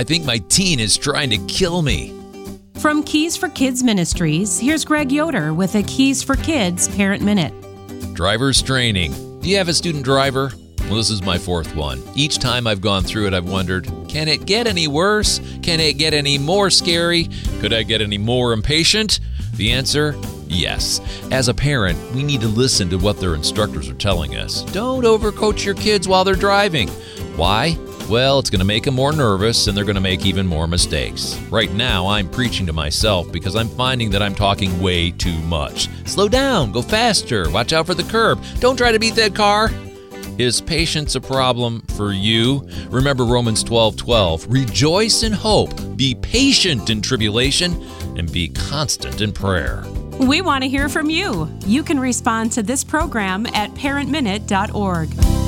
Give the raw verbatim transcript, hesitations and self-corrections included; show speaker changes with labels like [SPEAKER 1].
[SPEAKER 1] I think my teen is trying to kill me.
[SPEAKER 2] From Keys for Kids Ministries, here's Greg Yoder with a Keys for Kids Parent Minute.
[SPEAKER 1] Driver's training. Do you have a student driver? Well, this is my fourth one. Each time I've gone through it, I've wondered, can it get any worse? Can it get any more scary? Could I get any more impatient? The answer, yes. As a parent, we need to listen to what their instructors are telling us. Don't overcoach your kids while they're driving. Why? Well, it's going to make them more nervous, and they're going to make even more mistakes. Right now, I'm preaching to myself because I'm finding that I'm talking way too much. Slow down, go faster, watch out for the curb, don't try to beat that car. Is patience a problem for you? Remember Romans twelve twelve. Rejoice in hope, be patient in tribulation, and be constant in prayer.
[SPEAKER 2] We want to hear from you. You can respond to this program at parent minute dot org.